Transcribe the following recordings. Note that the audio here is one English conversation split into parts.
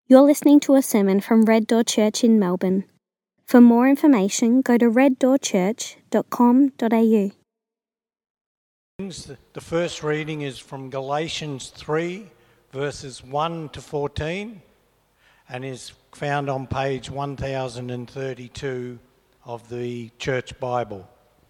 You're listening to a sermon from Red Door Church in Melbourne. For more information, go to reddoorchurch.com.au. The first reading is from Galatians 3, verses 1 to 14, and is found on page 1032 of the Church Bible.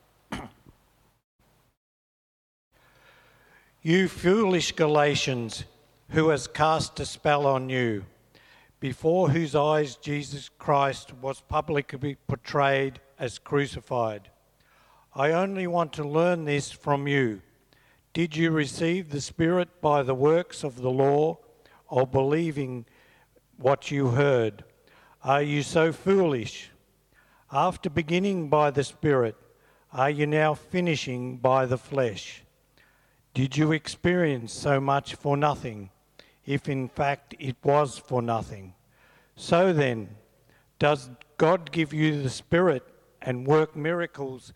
You foolish Galatians, who has cast a spell on you, before whose eyes Jesus Christ was publicly portrayed as crucified. I only want to learn this from you. Did you receive the Spirit by the works of the law, or believing what you heard? Are you so foolish? After beginning by the Spirit, are you now finishing by the flesh? Did you experience so much for nothing, if in fact it was for nothing? So then, does God give you the Spirit and work miracles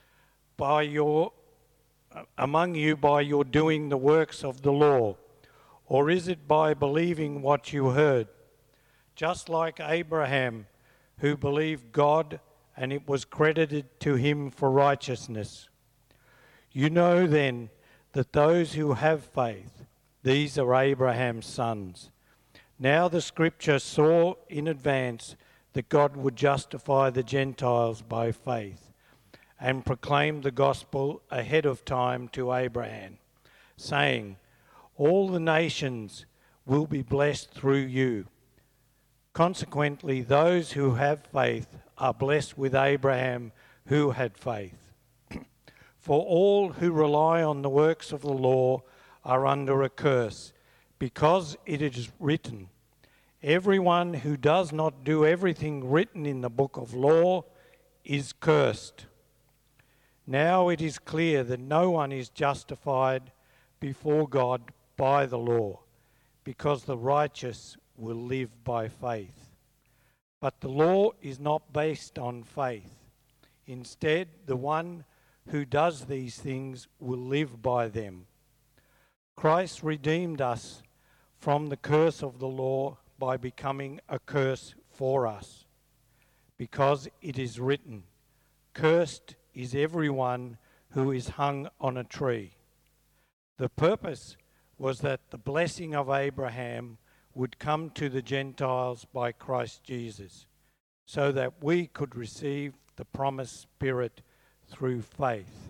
among you by your doing the works of the law? Or is it by believing what you heard? Just like Abraham, who believed God and it was credited to him for righteousness. You know then that those who have faith, these are Abraham's sons. Now the Scripture saw in advance that God would justify the Gentiles by faith, and proclaimed the gospel ahead of time to Abraham, saying, all the nations will be blessed through you. Consequently, those who have faith are blessed with Abraham who had faith. For all who rely on the works of the law are under a curse, because it is written, everyone who does not do everything written in the book of law is cursed. Now it is clear that no one is justified before God by the law, because the righteous will live by faith. But the law is not based on faith. Instead, the one who does these things will live by them. Christ redeemed us from the curse of the law by becoming a curse for us, because it is written, cursed is everyone who is hung on a tree. The purpose was that the blessing of Abraham would come to the Gentiles by Christ Jesus, so that we could receive the promised Spirit through faith.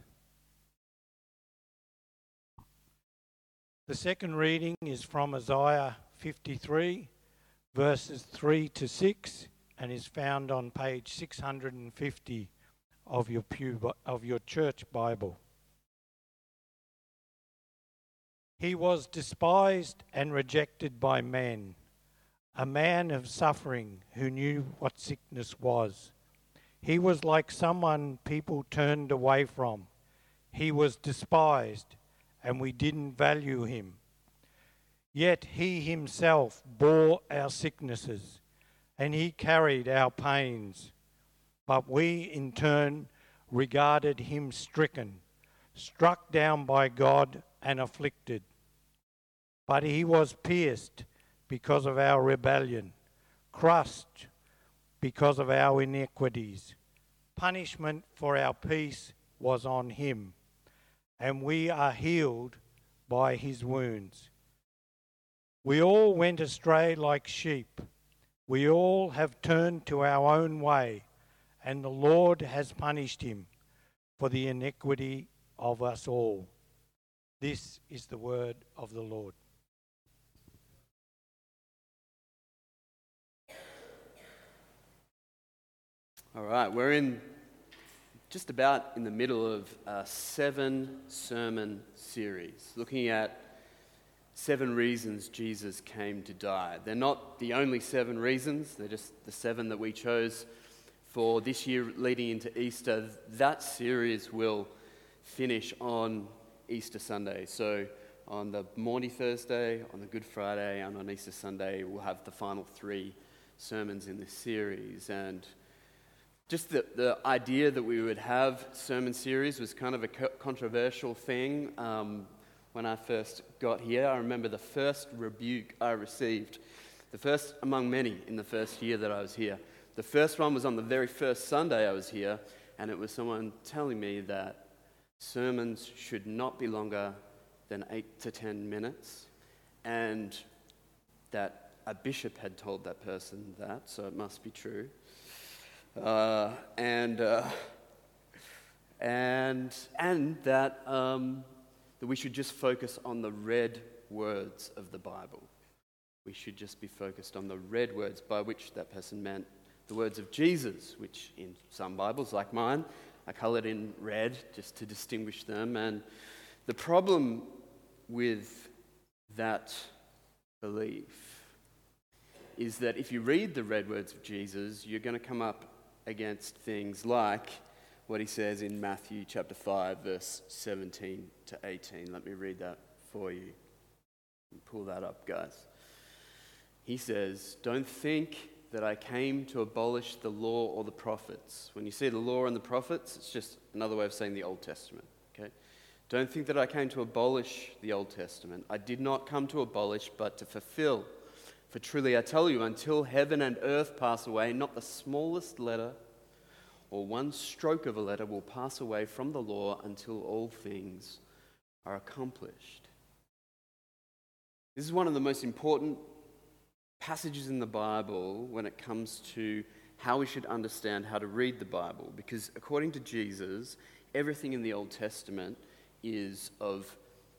The second reading is from Isaiah 53, verses 3 to 6, and is found on page 650 of your church Bible. He was despised and rejected by men, a man of suffering who knew what sickness was. He was like someone people turned away from. He was despised, and we didn't value him. Yet he himself bore our sicknesses, and he carried our pains. But we, in turn, regarded him stricken, struck down by God, and afflicted. But he was pierced because of our rebellion, crushed because of our iniquities. Punishment for our peace was on him, and we are healed by his wounds. We all went astray like sheep. We all have turned to our own way, and the Lord has punished him for the iniquity of us all. This is the word of the Lord. All right, we're just about in the middle of a 7-sermon series, looking at 7 reasons Jesus came to die. They're not the only 7 reasons, they're just the 7 that we chose for this year leading into Easter. That series will finish on Easter Sunday. So on the Maundy Thursday, on the Good Friday, and on Easter Sunday, we'll have the final 3 sermons in this series. And just the idea that we would have sermon series was kind of a controversial thing. When I first got here, I remember the first rebuke I received The first among many in the first year that I was here. The first one was on the very first Sunday I was here, and it was someone telling me that sermons should not be longer than 8 to 10 minutes, and that a bishop had told that person that, so it must be true. And that we should just focus on the read words of the Bible. We should just be focused on the read words, by which that person meant the words of Jesus, which in some Bibles, like mine, are coloured in red just to distinguish them. And the problem with that belief is that if you read the read words of Jesus, you're going to come up against things like what he says in Matthew chapter 5, verse 17 to 18. Let me read that for you. Pull that up, guys. He says, "Don't think that I came to abolish the law or the prophets." When you see the law and the prophets, it's just another way of saying the Old Testament. Okay? "Don't think that I came to abolish the Old Testament. I did not come to abolish, but to fulfill. For truly I tell you, until heaven and earth pass away, not the smallest letter or one stroke of a letter will pass away from the law until all things are accomplished." This is one of the most important passages in the Bible when it comes to how we should understand how to read the Bible, because according to Jesus, everything in the Old Testament is of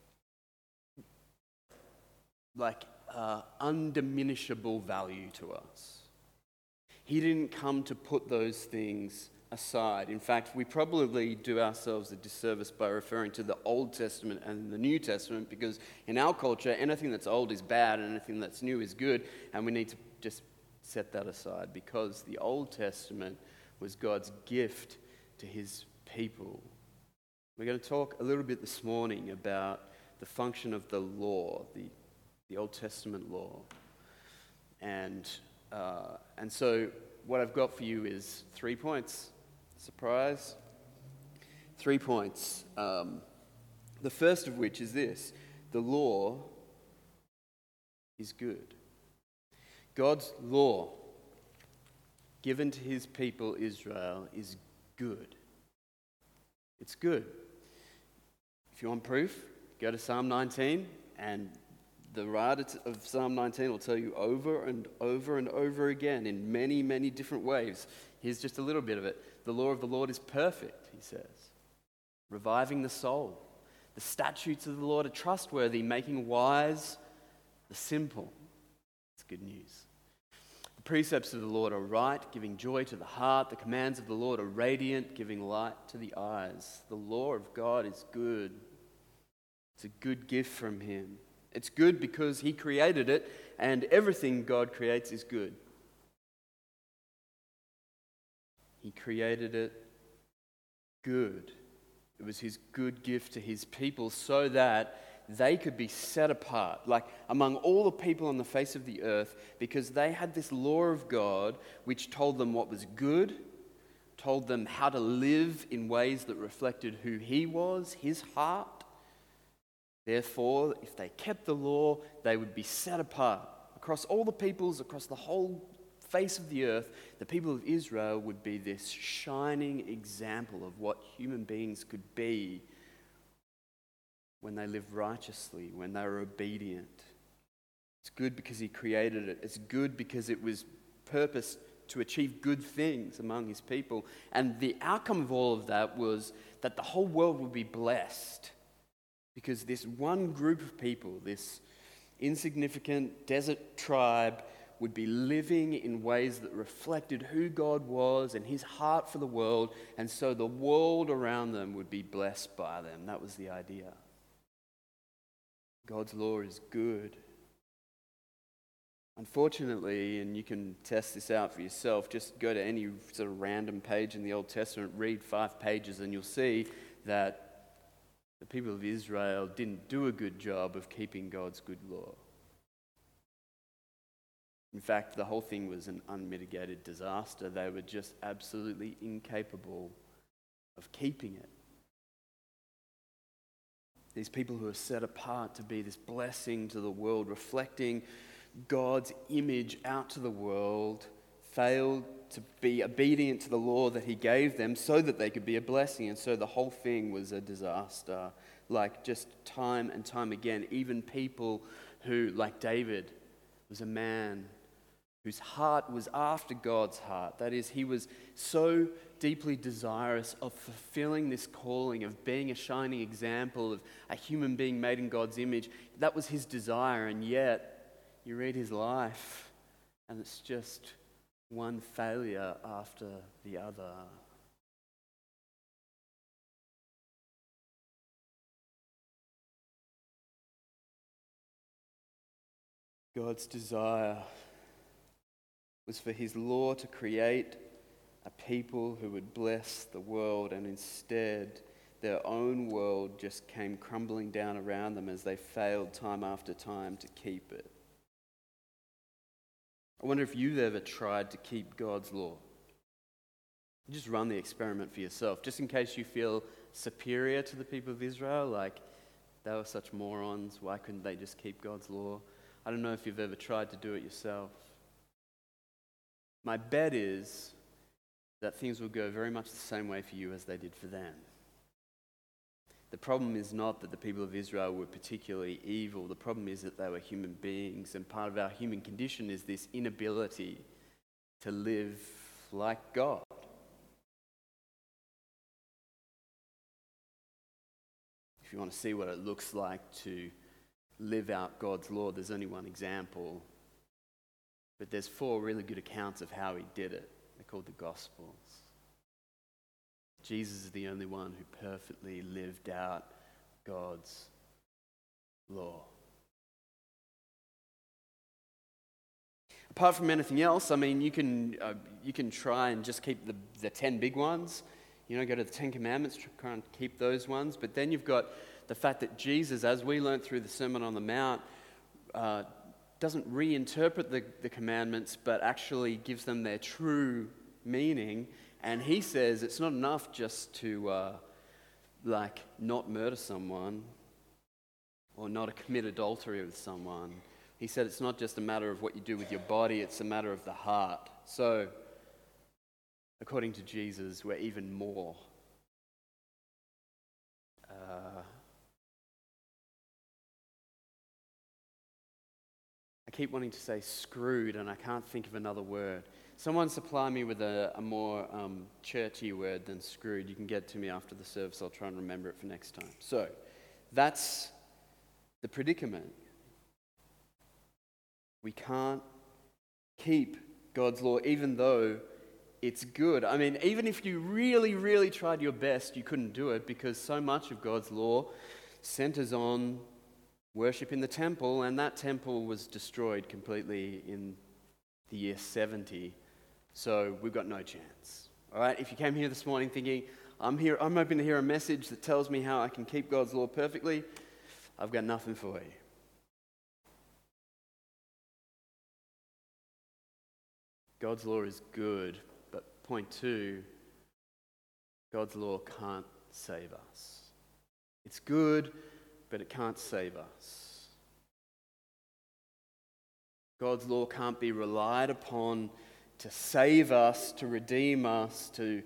undiminishable value to us. He didn't come to put those things aside. In fact, we probably do ourselves a disservice by referring to the Old Testament and the New Testament, because in our culture, anything that's old is bad and anything that's new is good, and we need to just set that aside, because the Old Testament was God's gift to his people. We're going to talk a little bit this morning about the function of the law, the Old Testament law. And so what I've got for you is 3 points. Surprise. 3 points. The first of which is this: the law is good. God's law given to his people Israel is good. It's good. If you want proof, go to Psalm 19, and the writer of Psalm 19 will tell you over and over and over again in many, many different ways. Here's just a little bit of it. The law of the Lord is perfect, he says, reviving the soul. The statutes of the Lord are trustworthy, making wise the simple. It's good news. The precepts of the Lord are right, giving joy to the heart. The commands of the Lord are radiant, giving light to the eyes. The law of God is good. It's a good gift from him. It's good because he created it, and everything God creates is good. He created it good. It was his good gift to his people so that they could be set apart, like among all the people on the face of the earth, because they had this law of God which told them what was good, told them how to live in ways that reflected who he was, his heart. Therefore, if they kept the law, they would be set apart. Across all the peoples, across the whole face of the earth, the people of Israel would be this shining example of what human beings could be when they lived righteously, when they were obedient. It's good because he created it. It's good because it was purposed to achieve good things among his people. And the outcome of all of that was that the whole world would be blessed, because this one group of people, this insignificant desert tribe, would be living in ways that reflected who God was and his heart for the world, and so the world around them would be blessed by them. That was the idea. God's law is good. Unfortunately, and you can test this out for yourself, just go to any sort of random page in the Old Testament, read 5 pages, and you'll see that the people of Israel didn't do a good job of keeping God's good law. In fact, the whole thing was an unmitigated disaster. They were just absolutely incapable of keeping it. These people who are set apart to be this blessing to the world, reflecting God's image out to the world, failed to be obedient to the law that he gave them so that they could be a blessing. And so the whole thing was a disaster. Like just time and time again, even people who, like David, was a man whose heart was after God's heart. That is, he was so deeply desirous of fulfilling this calling of being a shining example of a human being made in God's image. That was his desire, and yet you read his life and it's just one failure after the other. God's desire was for his law to create a people who would bless the world, and instead their own world just came crumbling down around them as they failed time after time to keep it. I wonder if you've ever tried to keep God's law. Just run the experiment for yourself, just in case you feel superior to the people of Israel, like they were such morons, why couldn't they just keep God's law? I don't know if you've ever tried to do it yourself. My bet is that things will go very much the same way for you as they did for them. The problem is not that the people of Israel were particularly evil. The problem is that they were human beings, and part of our human condition is this inability to live like God. If you want to see what it looks like to live out God's law, there's only one example. But there's 4 really good accounts of how he did it. They're called the Gospels. Jesus is the only one who perfectly lived out God's law. Apart from anything else, I mean, you can try and just keep the 10 big ones. You know, go to the 10 Commandments, try and keep those ones. But then you've got the fact that Jesus, as we learned through the Sermon on the Mount, doesn't reinterpret the commandments, but actually gives them their true meaning. And he says it's not enough just to not murder someone or not commit adultery with someone. He said it's not just a matter of what you do with your body, it's a matter of the heart. So, according to Jesus, we're even more I keep wanting to say screwed, and I can't think of another word. Someone supply me with a more churchy word than screwed. You can get to me after the service. I'll try and remember it for next time. So, that's the predicament. We can't keep God's law, even though it's good. I mean, even if you really, really tried your best, you couldn't do it, because so much of God's law centers on worship in the temple, and that temple was destroyed completely in the year 70. So we've got no chance. All right, if you came here this morning thinking, I'm hoping to hear a message that tells me how I can keep God's law perfectly, I've got nothing for you. God's law is good, but point 2, God's law can't save us. It's good, but it can't save us. God's law can't be relied upon to save us, to redeem us, to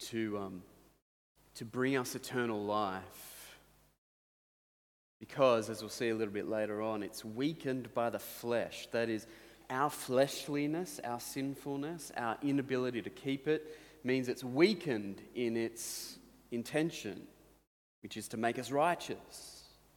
bring us eternal life. Because, as we'll see a little bit later on, it's weakened by the flesh. That is, our fleshliness, our sinfulness, our inability to keep it means it's weakened in its intention, which is to make us righteous.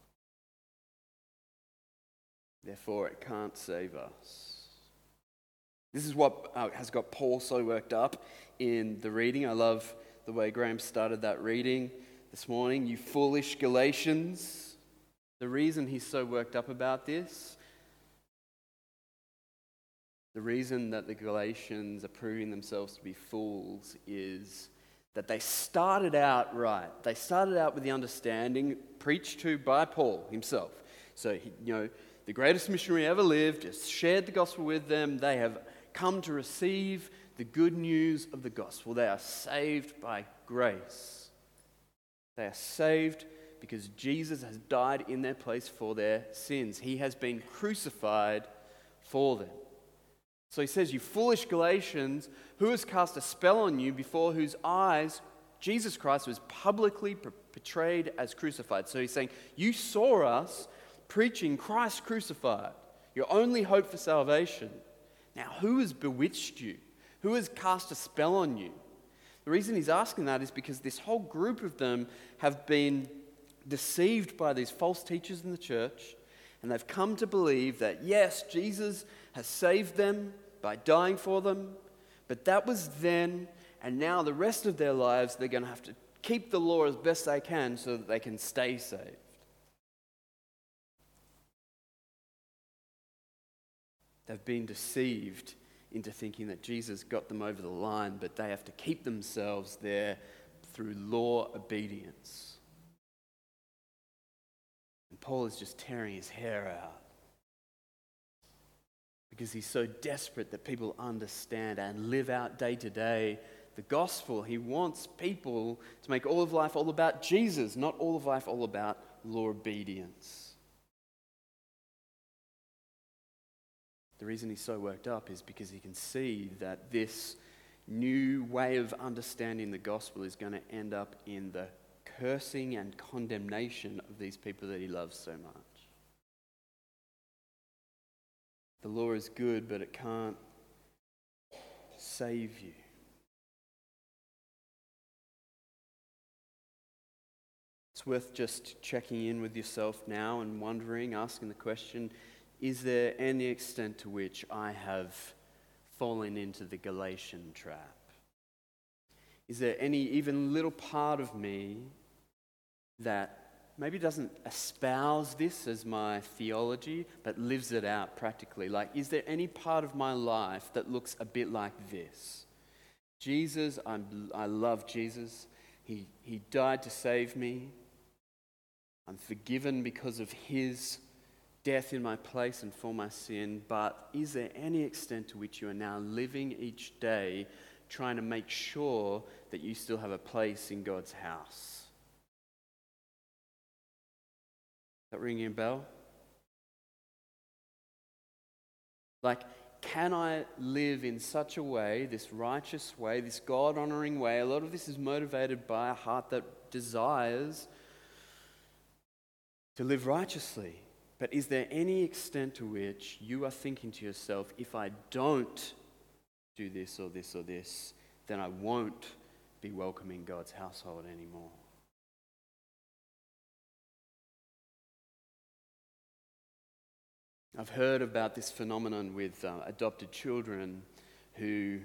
Therefore, it can't save us. This is what has got Paul so worked up in the reading. I love the way Graham started that reading this morning. You foolish Galatians. The reason he's so worked up about this, the reason that the Galatians are proving themselves to be fools, is that they started out right. They started out with the understanding preached to by Paul himself. So, the greatest missionary ever lived, has shared the gospel with them. They have come to receive the good news of the gospel. They are saved by grace. They are saved because Jesus has died in their place for their sins. He has been crucified for them. So he says, you foolish Galatians, who has cast a spell on you before whose eyes Jesus Christ was publicly portrayed as crucified? So he's saying, you saw us preaching Christ crucified, your only hope for salvation. Now, who has bewitched you? Who has cast a spell on you? The reason he's asking that is because this whole group of them have been deceived by these false teachers in the church, and they've come to believe that, yes, Jesus has saved them by dying for them, but that was then, and now the rest of their lives they're going to have to keep the law as best they can so that they can stay saved. They've been deceived into thinking that Jesus got them over the line, but they have to keep themselves there through law obedience. And Paul is just tearing his hair out because he's so desperate that people understand and live out day to day the gospel. He wants people to make all of life all about Jesus, not all of life all about law obedience. The reason he's so worked up is because he can see that this new way of understanding the gospel is going to end up in the cursing and condemnation of these people that he loves so much. The law is good, but it can't save you. It's worth just checking in with yourself now and wondering, asking the question, is there any extent to which I have fallen into the Galatian trap? Is there any even little part of me that maybe doesn't espouse this as my theology, but lives it out practically? Like, is there any part of my life that looks a bit like this? Jesus, I love Jesus. He died to save me. I'm forgiven because of his death in my place and for my sin, but is there any extent to which you are now living each day trying to make sure that you still have a place in God's house? Is that ringing a bell? Like, can I live in such a way, this righteous way, this God-honoring way? A lot of this is motivated by a heart that desires to live righteously. But is there any extent to which you are thinking to yourself, if I don't do this or this or this, then I won't be welcome in God's household anymore? I've heard about this phenomenon with adopted children who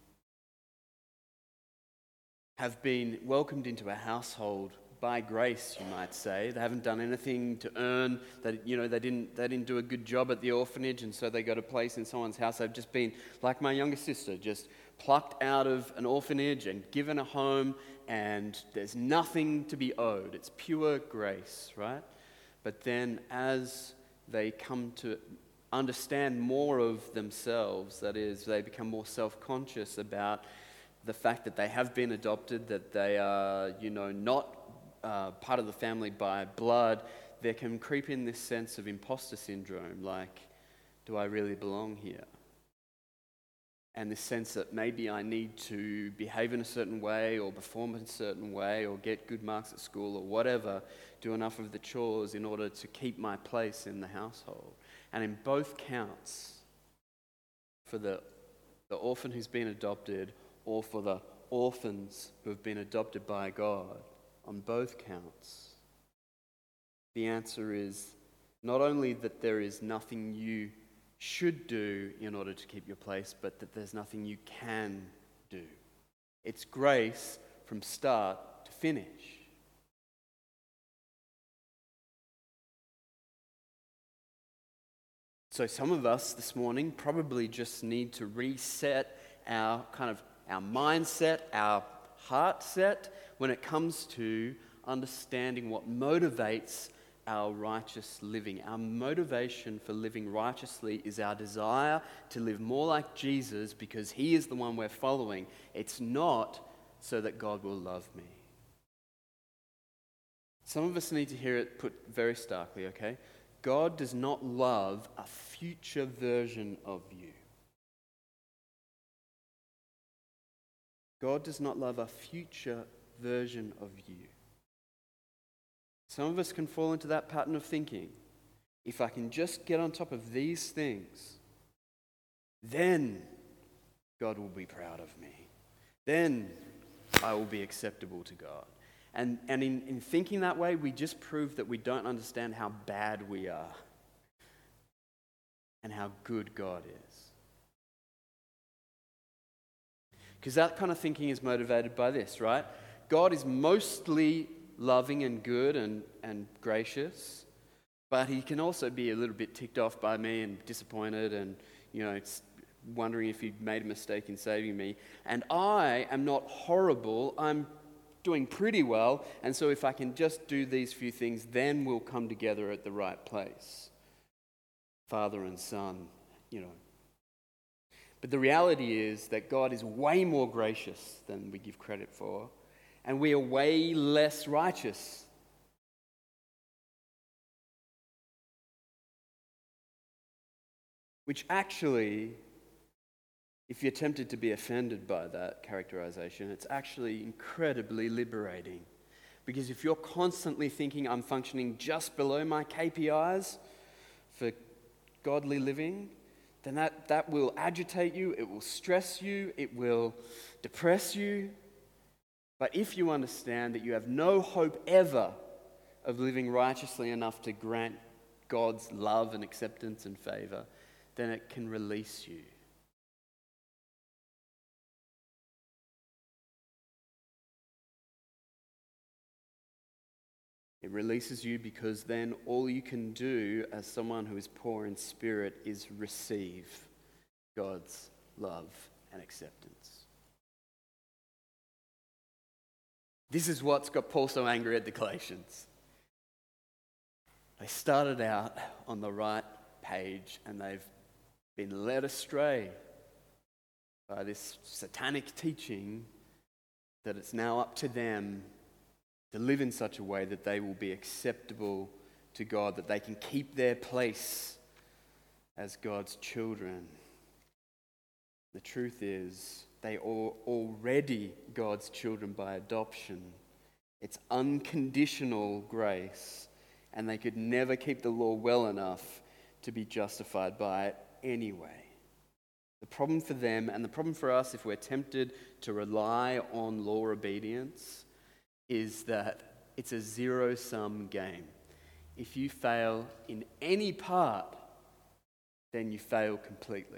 have been welcomed into a household by grace, you might say. They haven't done anything to earn that. They didn't do a good job at the orphanage, and so they got a place in someone's house. They've just been, like my younger sister, just plucked out of an orphanage and given a home, and there's nothing to be owed. It's pure grace, right? But then as they come to understand more of themselves, that is, they become more self-conscious about the fact that they have been adopted, that they are, not part of the family by blood, there can creep in this sense of imposter syndrome, like, do I really belong here? And this sense that maybe I need to behave in a certain way or perform in a certain way or get good marks at school or whatever, do enough of the chores in order to keep my place in the household. And in both counts, for the orphan who's been adopted or for the orphans who have been adopted by God, on both counts, the answer is not only that there is nothing you should do in order to keep your place, but that there's nothing you can do. It's grace from start to finish. So some of us this morning probably just need to reset our mindset, our heart set when it comes to understanding what motivates our righteous living. Our motivation for living righteously is our desire to live more like Jesus because he is the one we're following. It's not so that God will love me. Some of us need to hear it put very starkly, okay? God does not love a future version of you. God does not love a future version of you. Some of us can fall into that pattern of thinking. If I can just get on top of these things, then God will be proud of me. Then I will be acceptable to God. And in thinking that way, we just prove that we don't understand how bad we are and how good God is. Because that kind of thinking is motivated by this, right? God is mostly loving and good and gracious, but he can also be a little bit ticked off by me and disappointed and, it's wondering if he made a mistake in saving me. And I am not horrible. I'm doing pretty well. And so if I can just do these few things, then we'll come together at the right place. Father and Son, But the reality is that God is way more gracious than we give credit for. And we are way less righteous. Which actually, if you're tempted to be offended by that characterization, it's actually incredibly liberating. Because if you're constantly thinking I'm functioning just below my KPIs for godly living, then that will agitate you, it will stress you, it will depress you. But if you understand that you have no hope ever of living righteously enough to grant God's love and acceptance and favor, then it can release you. It releases you because then all you can do as someone who is poor in spirit is receive God's love and acceptance. This is what's got Paul so angry at the Galatians. They started out on the right page and they've been led astray by this satanic teaching that it's now up to them to live in such a way that they will be acceptable to God, that they can keep their place as God's children. The truth is, they are already God's children by adoption. It's unconditional grace, and they could never keep the law well enough to be justified by it anyway. The problem for them, and the problem for us if we're tempted to rely on law obedience, is that it's a zero-sum game. If you fail in any part, then you fail completely.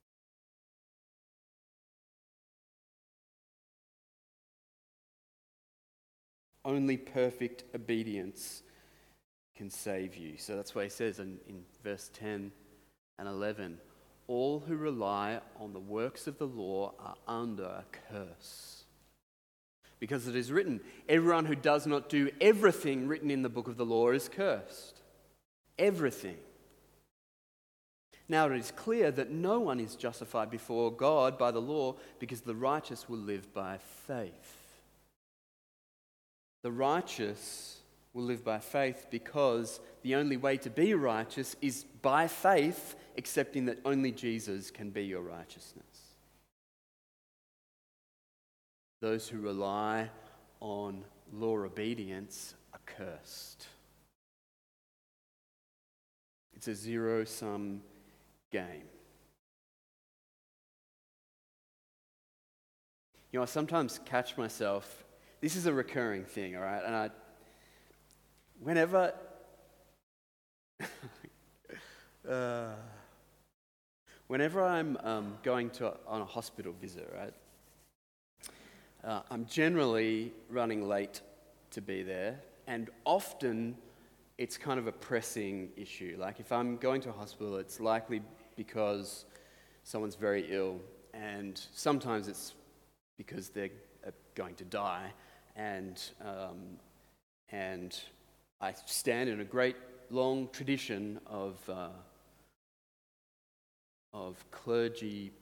Only perfect obedience can save you. So that's why he says in verse 10 and 11, all who rely on the works of the law are under a curse. Because it is written, everyone who does not do everything written in the book of the law is cursed. Everything. Now it is clear that no one is justified before God by the law because the righteous will live by faith. The righteous will live by faith because the only way to be righteous is by faith, accepting that only Jesus can be your righteousness. Those who rely on law obedience are cursed. It's a zero-sum game. I sometimes catch myself, this is a recurring thing, all right? And whenever I'm going on a hospital visit, right? I'm generally running late to be there, and often it's kind of a pressing issue. Like if I'm going to a hospital, it's likely because someone's very ill, and sometimes it's because they're going to die, and I stand in a great long tradition of clergy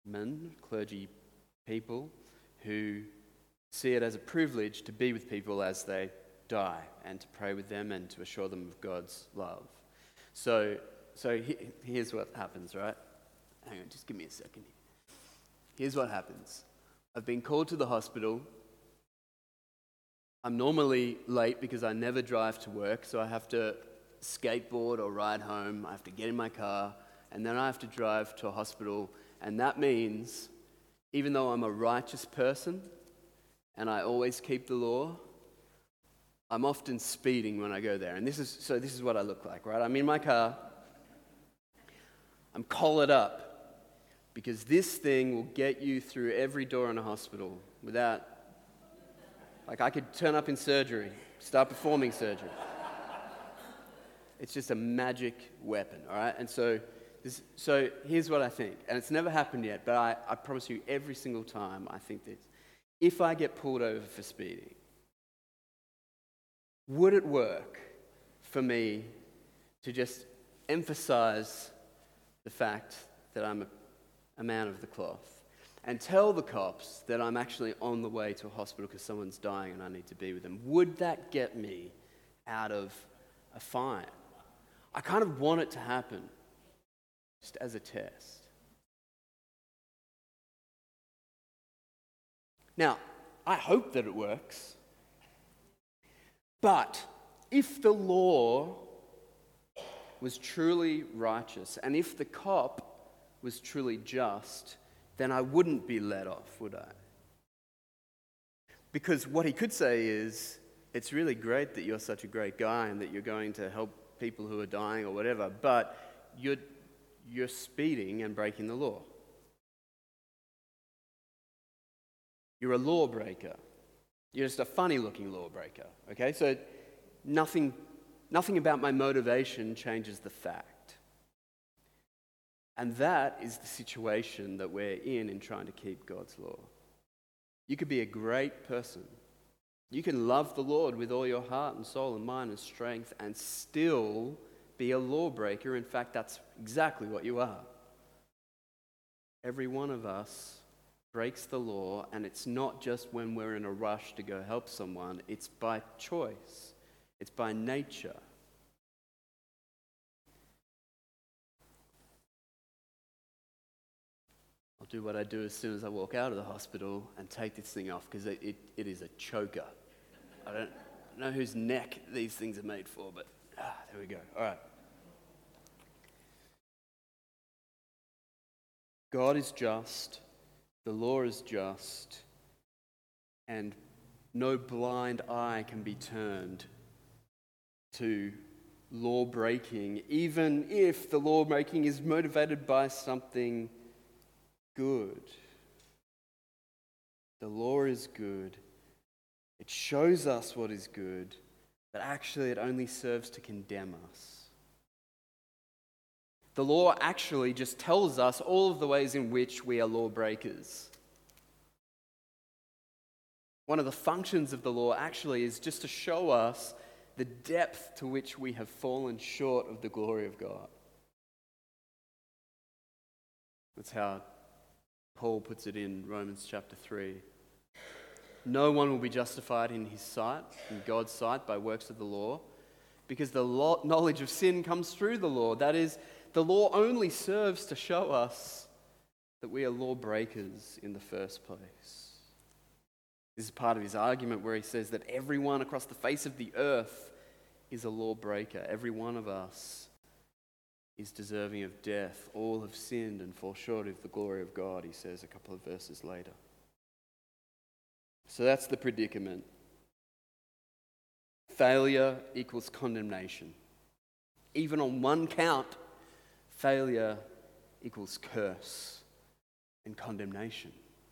people who see it as a privilege to be with people as they die and to pray with them and to assure them of God's love. So here's what happens, right? Hang on, just give me a second. Here's what happens. I've been called to the hospital. I'm normally late because I never drive to work, so I have to skateboard or ride home. I have to get in my car, and then I have to drive to a hospital. And that means, even though I'm a righteous person and I always keep the law, I'm often speeding when I go there. And this is what I look like, right? I'm in my car. I'm collared up because this thing will get you through every door in a hospital without, like, I could turn up in surgery, start performing surgery. It's just a magic weapon, all right? And so here's what I think, and it's never happened yet, but I promise you every single time I think this. If I get pulled over for speeding, would it work for me to just emphasize the fact that I'm a man of the cloth and tell the cops that I'm actually on the way to a hospital because someone's dying and I need to be with them? Would that get me out of a fine? I kind of want it to happen, just as a test. Now, I hope that it works. But if the law was truly righteous, and if the cop was truly just, then I wouldn't be let off, would I? Because what he could say is, it's really great that you're such a great guy and that you're going to help people who are dying or whatever, but you're speeding and breaking the law. You're a lawbreaker. You're just a funny-looking lawbreaker, okay? So nothing about my motivation changes the fact. And that is the situation that we're in trying to keep God's law. You could be a great person. You can love the Lord with all your heart and soul and mind and strength and still be a lawbreaker. In fact, that's exactly what you are. Every one of us breaks the law, and it's not just when we're in a rush to go help someone. It's by choice. It's by nature. I'll do what I do as soon as I walk out of the hospital and take this thing off because it is a choker. I don't know whose neck these things are made for, but there we go. All right. God is just. The law is just, and no blind eye can be turned to law breaking, even if the law breaking is motivated by something good. The law is good. It shows us what is good, but actually it only serves to condemn us. The law actually just tells us all of the ways in which we are lawbreakers. One of the functions of the law actually is just to show us the depth to which we have fallen short of the glory of God. That's how Paul puts it in Romans chapter 3. No one will be justified in his sight, in God's sight, by works of the law, because the knowledge of sin comes through the law. That is, the law only serves to show us that we are lawbreakers in the first place. This is part of his argument where he says that everyone across the face of the earth is a lawbreaker. Every one of us is deserving of death. All have sinned and fall short of the glory of God, he says a couple of verses later. So that's the predicament. Failure equals condemnation. Even on one count, failure equals curse and condemnation.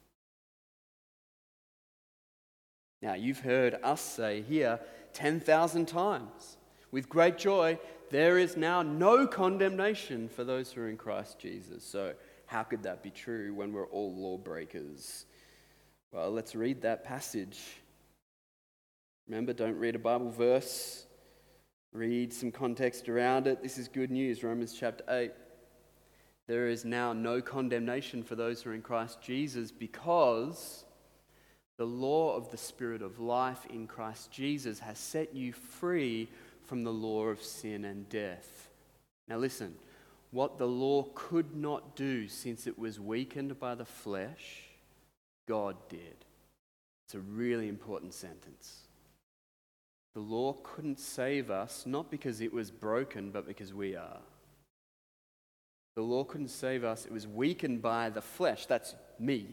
Now, you've heard us say here 10,000 times, with great joy, there is now no condemnation for those who are in Christ Jesus. So how could that be true when we're all lawbreakers? Well, let's read that passage. Remember, don't read a Bible verse. Read some context around it. This is good news, Romans chapter 8. There is now no condemnation for those who are in Christ Jesus because the law of the Spirit of life in Christ Jesus has set you free from the law of sin and death. Now listen, what the law could not do since it was weakened by the flesh, God did. It's a really important sentence. The law couldn't save us, not because it was broken, but because we are. The law couldn't save us. It was weakened by the flesh. That's me.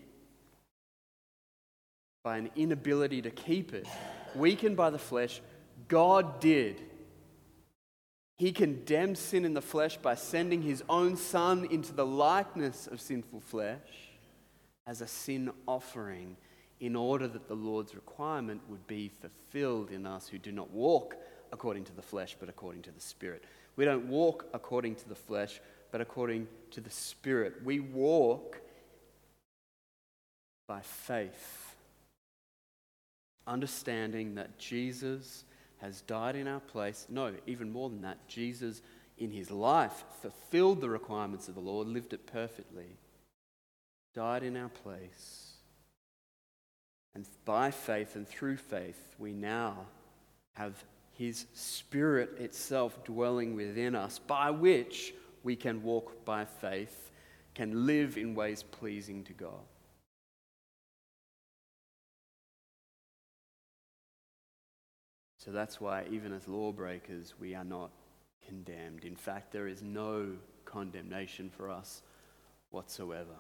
By an inability to keep it. Weakened by the flesh, God did. He condemned sin in the flesh by sending his own Son into the likeness of sinful flesh as a sin offering, in order that the Lord's requirement would be fulfilled in us who do not walk according to the flesh, but according to the Spirit. We don't walk according to the flesh, but according to the Spirit. We walk by faith, understanding that Jesus has died in our place. No, even more than that, Jesus in his life fulfilled the requirements of the law, lived it perfectly, died in our place. And by faith and through faith, we now have his Spirit itself dwelling within us, by which we can walk by faith, can live in ways pleasing to God. So that's why, even as lawbreakers, we are not condemned. In fact, there is no condemnation for us whatsoever.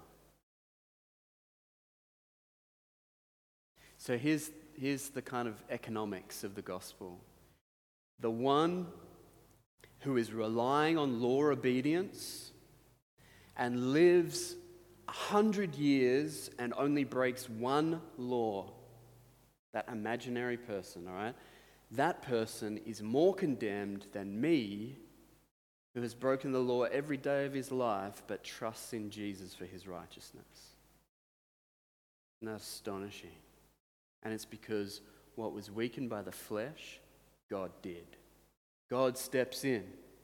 So here's the kind of economics of the gospel. The one who is relying on law obedience and lives 100 years and only breaks one law, that imaginary person, all right? That person is more condemned than me, who has broken the law every day of his life but trusts in Jesus for his righteousness. Isn't that astonishing? And it's because what was weakened by the flesh, God did. God steps in.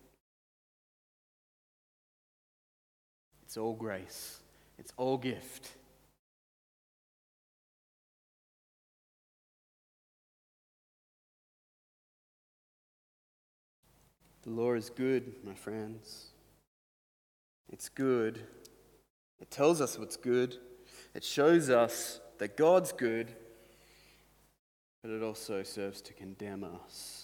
It's all grace. It's all gift. The law is good, my friends. It's good. It tells us what's good. It shows us that God's good, but it also serves to condemn us.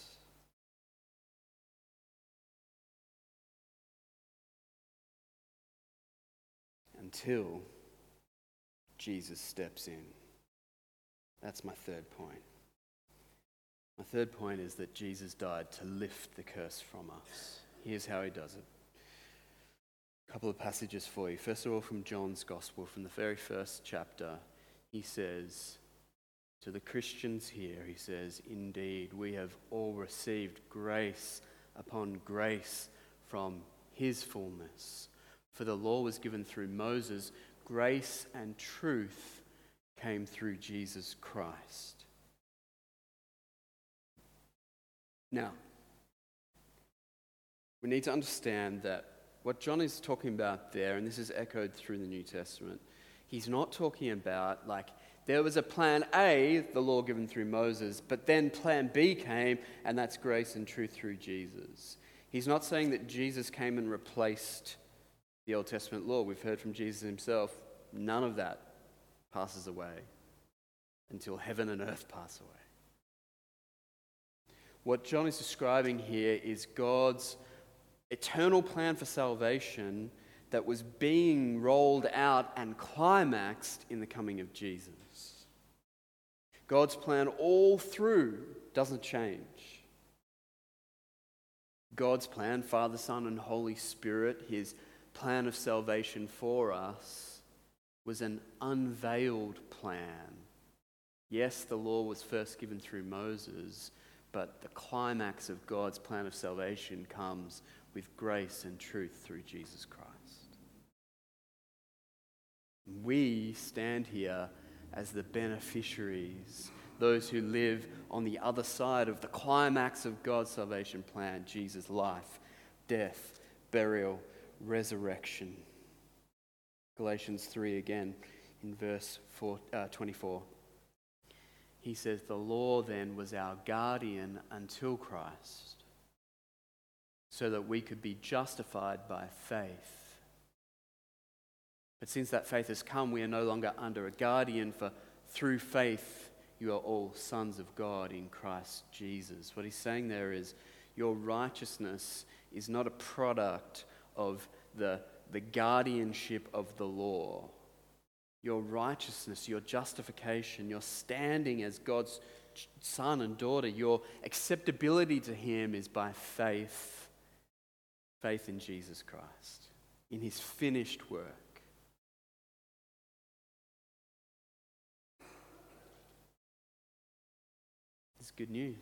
Until Jesus steps in. That's my third point. My third point is that Jesus died to lift the curse from us. Here's how he does it. A couple of passages for you. First of all, from John's Gospel, from the very first chapter, he says to the Christians here, he says, "Indeed, we have all received grace upon grace from his fullness. For the law was given through Moses, grace and truth came through Jesus Christ." Now, we need to understand that what John is talking about there, and this is echoed through the New Testament, he's not talking about like there was a plan A, the law given through Moses, but then plan B came, and that's grace and truth through Jesus. He's not saying that Jesus came and replaced the Old Testament law. We've heard from Jesus himself, none of that passes away until heaven and earth pass away. What John is describing here is God's eternal plan for salvation that was being rolled out and climaxed in the coming of Jesus. God's plan all through doesn't change. God's plan, Father, Son, and Holy Spirit, his plan of salvation for us, was an unveiled plan. Yes, the law was first given through Moses, but the climax of God's plan of salvation comes with grace and truth through Jesus Christ. We stand here as the beneficiaries, those who live on the other side of the climax of God's salvation plan, Jesus' life, death, burial, resurrection. Galatians 3 again, in verse 24. He says, "The law then was our guardian until Christ, so that we could be justified by faith. But since that faith has come, we are no longer under a guardian, for through faith you are all sons of God in Christ Jesus. What he's saying there is your righteousness is not a product of the guardianship of the law. Your righteousness, your justification, your standing as God's son and daughter, your acceptability to him is by faith. Faith in Jesus Christ, in his finished work. It's good news.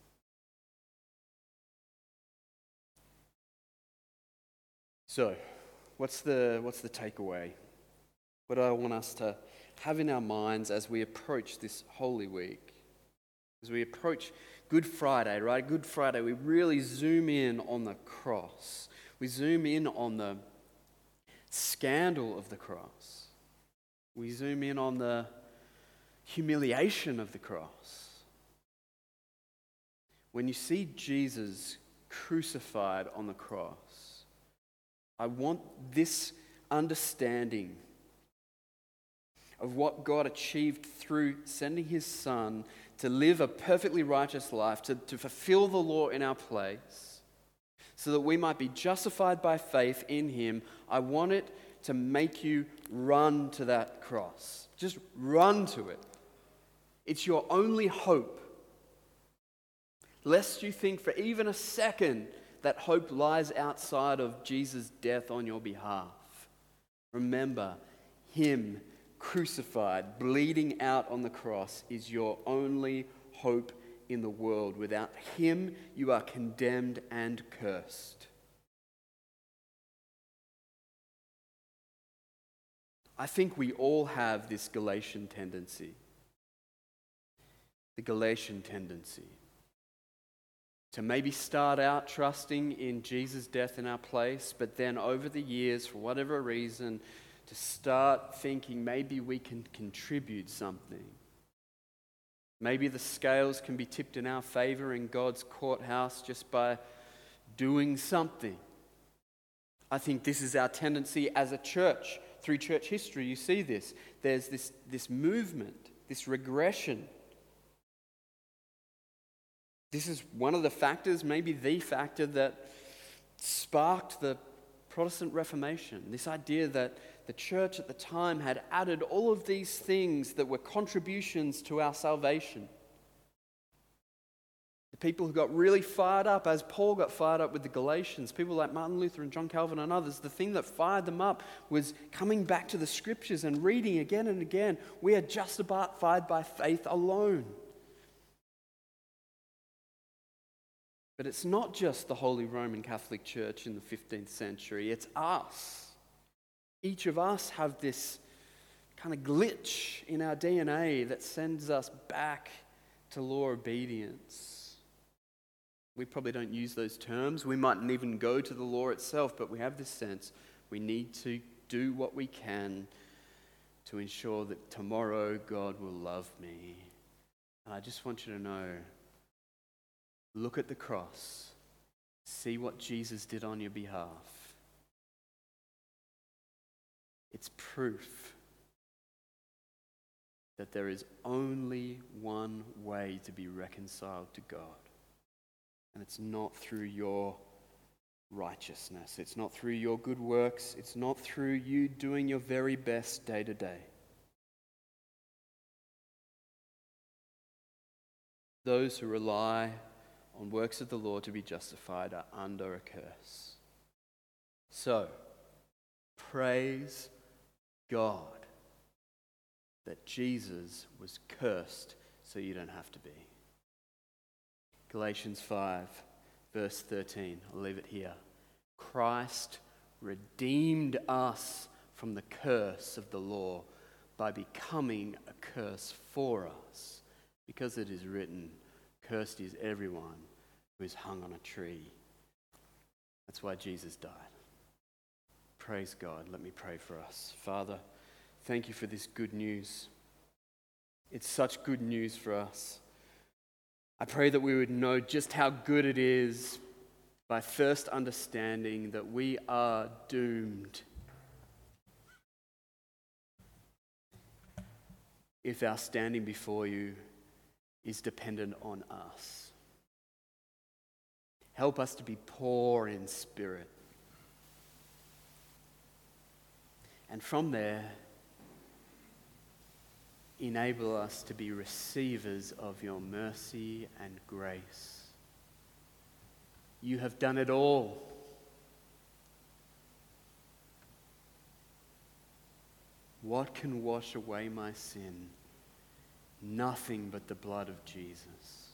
So, what's the takeaway? What do I want us to have in our minds as we approach this Holy Week? As we approach Good Friday, right? Good Friday, we really zoom in on the cross. We zoom in on the scandal of the cross. We zoom in on the humiliation of the cross. When you see Jesus crucified on the cross, I want this understanding of what God achieved through sending his Son to live a perfectly righteous life, to fulfill the law in our place, so that we might be justified by faith in him. I want it to make you run to that cross. Just run to it. It's your only hope. Lest you think for even a second that hope lies outside of Jesus' death on your behalf. Remember, him crucified, bleeding out on the cross is your only hope in the world. Without him, you are condemned and cursed. I think we all have this Galatian tendency. The Galatian tendency to maybe start out trusting in Jesus' death in our place, but then over the years, for whatever reason, to start thinking maybe we can contribute something. Maybe the scales can be tipped in our favor in God's courthouse just by doing something. I think this is our tendency as a church. Through church history, you see this. There's this movement, this regression. This is one of the factors, maybe the factor, that sparked the Protestant Reformation. This idea that the church at the time had added all of these things that were contributions to our salvation. The people who got really fired up, as Paul got fired up with the Galatians, people like Martin Luther and John Calvin and others, the thing that fired them up was coming back to the scriptures and reading again and again. We are justified by faith alone. But it's not just the Holy Roman Catholic Church in the 15th century, it's us. Each of us have this kind of glitch in our DNA that sends us back to law obedience. We probably don't use those terms. We mightn't even go to the law itself, but we have this sense we need to do what we can to ensure that tomorrow God will love me. And I just want you to know, look at the cross. See what Jesus did on your behalf. It's proof that there is only one way to be reconciled to God. And it's not through your righteousness. It's not through your good works. It's not through you doing your very best day to day. Those who rely on works of the law to be justified are under a curse. So, praise God that Jesus was cursed so you don't have to be. Galatians 5, verse 13. I'll leave it here. Christ redeemed us from the curse of the law by becoming a curse for us, because it is written, cursed is everyone who is hung on a tree. That's why Jesus died. Praise God. Let me pray for us. Father, thank you for this good news. It's such good news for us. I pray that we would know just how good it is by first understanding that we are doomed if our standing before you is dependent on us. Help us to be poor in spirit. And from there, enable us to be receivers of your mercy and grace. You have done it all. What can wash away my sin? Nothing but the blood of Jesus.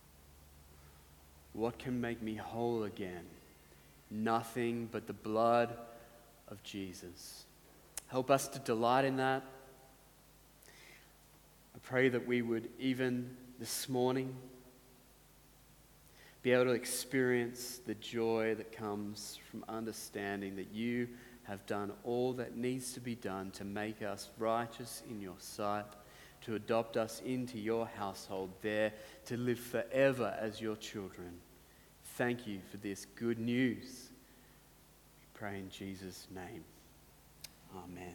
What can make me whole again? Nothing but the blood of Jesus. Help us to delight in that. I pray that we would, even this morning, be able to experience the joy that comes from understanding that you have done all that needs to be done to make us righteous in your sight, to adopt us into your household there, to live forever as your children. Thank you for this good news. We pray in Jesus' name. Amen.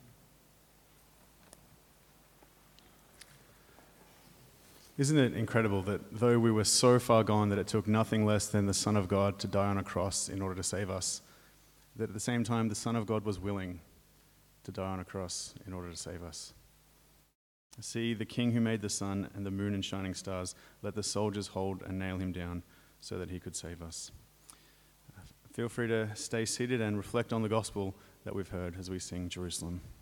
Isn't it incredible that though we were so far gone that it took nothing less than the Son of God to die on a cross in order to save us, that at the same time the Son of God was willing to die on a cross in order to save us? See, the King who made the sun and the moon and shining stars, let the soldiers hold and nail him down so that he could save us. Feel free to stay seated and reflect on the gospel that we've heard as we sing Jerusalem.